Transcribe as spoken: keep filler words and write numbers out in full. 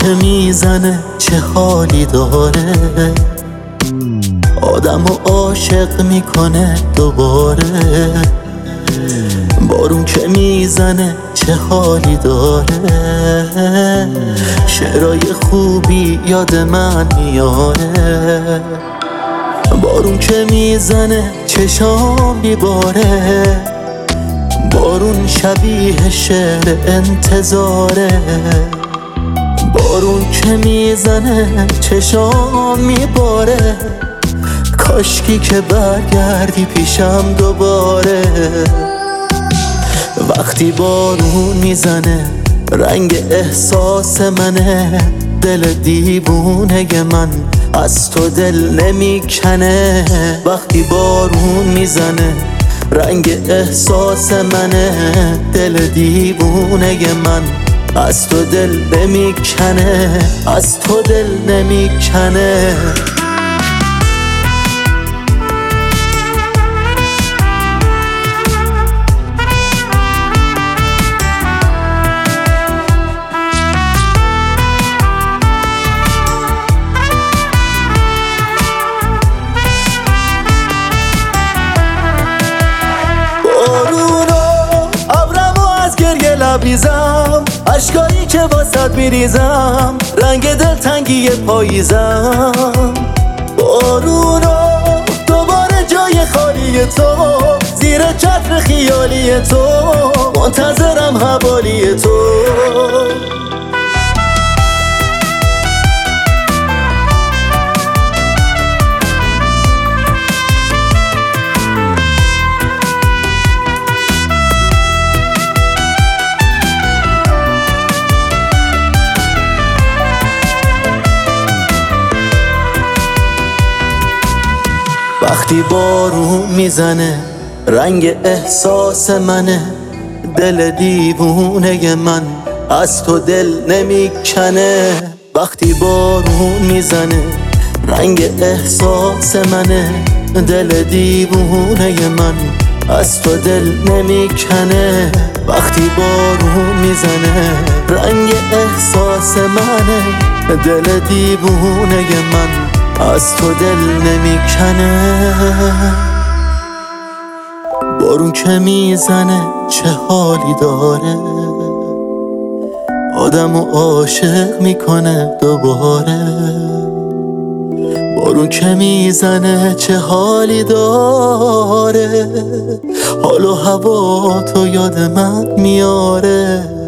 که میزنه چه حالی داره، آدمو عاشق میکنه دوباره. بارون که میزنه چه حالی داره، شعرهای خوبی یاد من میاره. بارون که میزنه چشام بیباره، بارون شبیه شعر انتظاره. بارون که میزنه چشام میباره، کاشکی که برگردی پیشم دوباره. وقتی بارون میزنه رنگ احساس منه، دل دیوونه من از تو دل نمیکنه. وقتی بارون میزنه رنگ احساس منه، دل دیوونه من از تو دل نمیکنه، از تو دل نمیکنه. لبریزم اشکایی که واسد میریزم، رنگ دلتنگی پاییزم. بارونو دوباره جای خالی تو، زیر چتر خیالی تو منتظرم حوالی تو. وقتی بارون میزنه رنگ احساس منه، دل دیوونه من از تو دل نمیکنه. وقتی بارون میزنه رنگ احساس منه، دل دیوونه من از تو دل نمیکنه. وقتی بارون میزنه رنگ احساس منه، دل دیوونه من از تو دل نمیکنه. بارون که میزنه چه حالی داره، آدمو عاشق میکنه دوباره. بارون که میزنه چه حالی داره، حال و هوا تو یاد من میاره.